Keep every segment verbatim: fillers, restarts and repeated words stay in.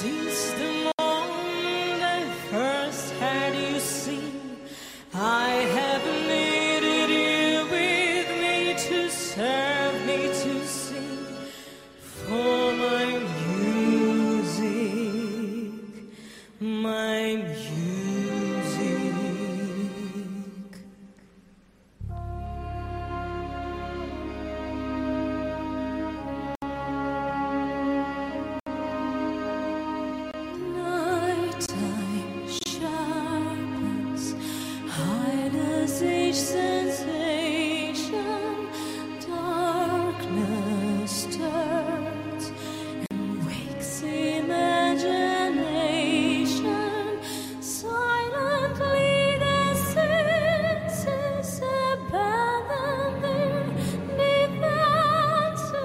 Since the moment I first had you seen, I have needed you with me to serve me to sing for my music, my music. Nighttime sharpens, highness each sensation, darkness stirs and wakes imagination. Silently the senses abandon their defenses.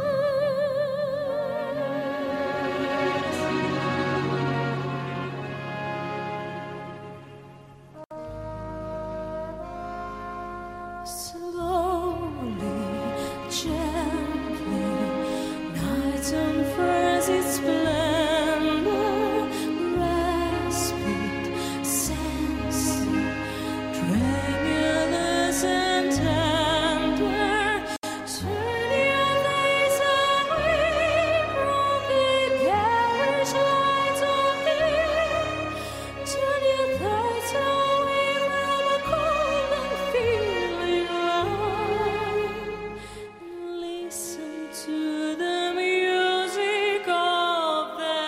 Slowly, gently, night unfurls its splendor, respite, sensing, tremulous and tender. Turn your face away from the garish lights of day. Turn your thoughts away from a cold and feeling light. Listen to the music of the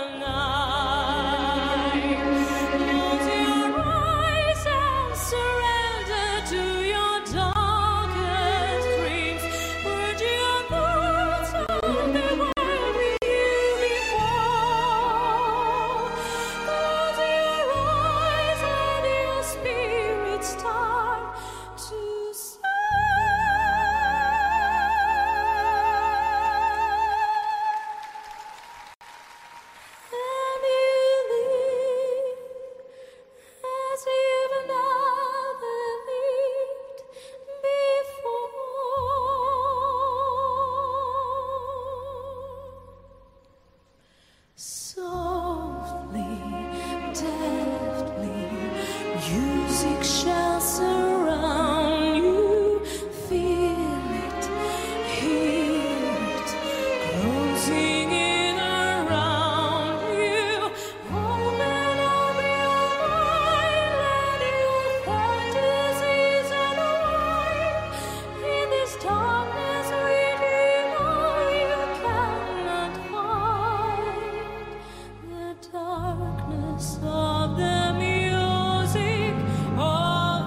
night. Close your eyes and surrender to your darkest dreams. Purge your thoughts of the world with you before. Close your eyes and your spirit start to soar. And you live as you've never lived before. Softly, deftly, music shall surround you. Feel it, hear it, closing in around you. Open up your mind, let your fantasies unwind. In this darkness within all you cannot find. The darkness of the music of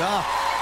stop.